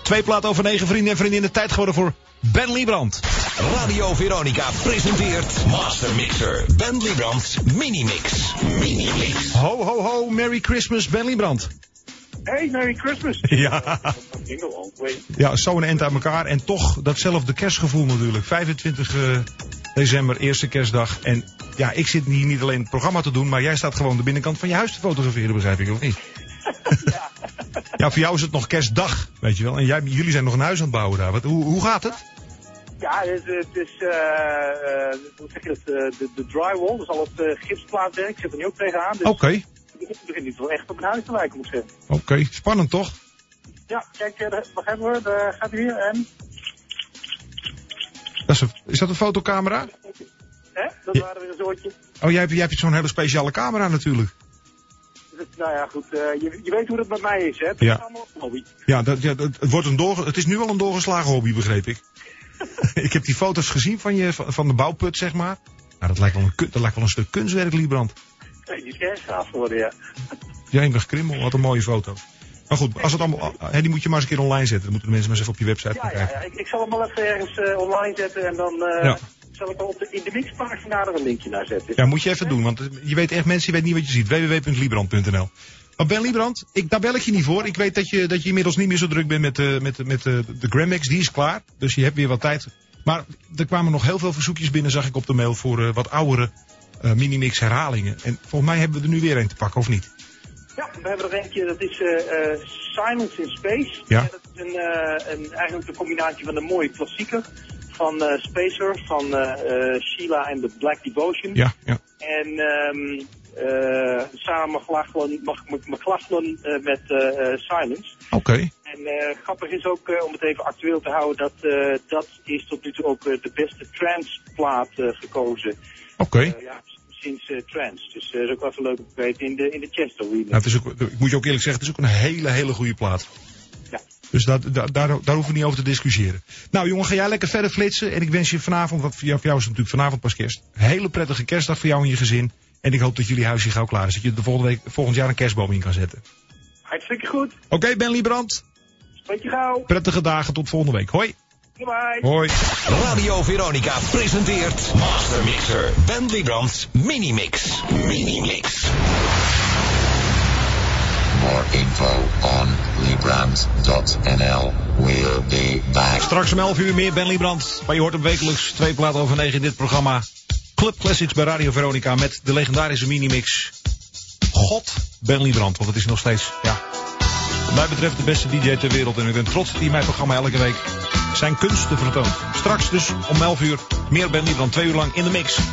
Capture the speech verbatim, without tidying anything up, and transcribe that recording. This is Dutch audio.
Twee platen over negen, vrienden en vriendinnen. Tijd geworden voor Ben Liebrand. Radio Veronica presenteert Master Mixer. Ben Liebrand's Minimix. Minimix. Ho, ho, ho. Merry Christmas, Ben Liebrand. Hey, Merry Christmas. Ja. Ja, zo een end uit elkaar. En toch datzelfde kerstgevoel natuurlijk. vijfentwintig december, eerste kerstdag. En ja, ik zit hier niet alleen het programma te doen, maar jij staat gewoon de binnenkant van je huis te fotograferen, begrijp ik, of niet? Ja. Ja, voor jou is het nog kerstdag, weet je wel. En jij, jullie zijn nog een huis aan het bouwen daar. Wat, hoe, hoe gaat het? Ja, het, het is, uh, uh, hoe zeg je dat, uh, de, de drywall, dus al het uh, gipsplaatwerk, ik zit er nu ook tegenaan. Dus Oké. Okay. Het begint niet wel echt op een huis te lijken, moet ik zeggen. Oké, okay. Spannend toch? Ja, kijk, uh, wat hebben we? Daar gaat hij weer en... Dat is, een, is dat een fotocamera? Hè? Dat ja. waren weer een soortje. Oh, jij hebt, jij hebt zo'n hele speciale camera natuurlijk. Nou ja, goed, uh, je, je weet hoe dat met mij is, hè? Het ja. is allemaal een hobby. Ja, dat, ja dat, het, wordt een doorge, het is nu al een doorgeslagen hobby, begreep ik. Ik heb die foto's gezien van, je, van, van de bouwput, zeg maar. Nou, dat lijkt wel een, dat lijkt wel een stuk kunstwerk, Liebrand. Nee, die is erg gaaf geworden, ja. Jemig krimmel, wat een mooie foto. Maar goed, als het allemaal, he, die moet je maar eens een keer online zetten. Dan moeten de mensen maar eens even op je website ja, gaan kijken. Ja, ja. Ik, ik zal hem wel even ergens uh, online zetten en dan... Uh, ja. Zal ik wel op de, in de mixpagina er een linkje naar zetten? Ja, moet je even doen, want je weet echt, mensen, je weet niet wat je ziet. w w w punt liebrand punt n l. Maar Ben Liebrand, ik, daar bel ik je niet voor. Ik weet dat je, dat je inmiddels niet meer zo druk bent met, uh, met, met uh, de Grammix, die is klaar. Dus je hebt weer wat tijd. Maar er kwamen nog heel veel verzoekjes binnen, zag ik op de mail, voor uh, wat oudere uh, Minimix herhalingen. En volgens mij hebben we er nu weer een te pakken, of niet? Ja, we hebben er eentje, dat is uh, uh, Silence in Space. Ja. En dat is een, uh, een, eigenlijk een combinatie van een mooie klassieker. Van uh, Spacer, van uh, uh, Sheila en The Black Devotion. Ja, ja. En um, uh, Sarah McLachlan, McLachlan uh, met uh, uh, Silence. Oké. Okay. En uh, grappig is ook, uh, om het even actueel te houden, dat uh, dat is tot nu toe ook uh, de beste trance plaat uh, gekozen. Oké. Okay. Uh, ja, sinds uh, trance. Dus uh, dat is ook wel even leuk om te weten in de, in de Chester remix. Nou, het is ook, ik moet je ook eerlijk zeggen, het is ook een hele, hele goede plaat. Ja. Dus dat, daar, daar, daar hoeven we niet over te discussiëren. Nou jongen, ga jij lekker verder flitsen. En ik wens je vanavond, want voor jou, voor jou is het natuurlijk vanavond pas kerst. Een hele prettige kerstdag voor jou en je gezin. En ik hoop dat jullie huis hier gauw klaar is. Dat je de volgende week, volgend jaar een kerstboom in kan zetten. Hartstikke goed. Oké, okay, Ben Liebrand. Spreek je gauw. Prettige dagen, tot volgende week. Hoi. Bye. Hoi. Radio Veronica presenteert Master Mixer. Ben Liebrand's Minimix. Minimix. More info on Liebrand dot n l. We'll be back. Straks om elf uur meer Ben Liebrand. Maar je hoort hem wekelijks twee platen over negen in dit programma. Club Classics bij Radio Veronica met de legendarische Minimix. God, Ben Liebrand. Want het is nog steeds, ja, wat mij betreft de beste D J ter wereld. En ik ben trots dat hij mijn programma elke week zijn kunsten vertoont. Straks dus om elf uur meer Ben Liebrand. Twee uur lang in de mix.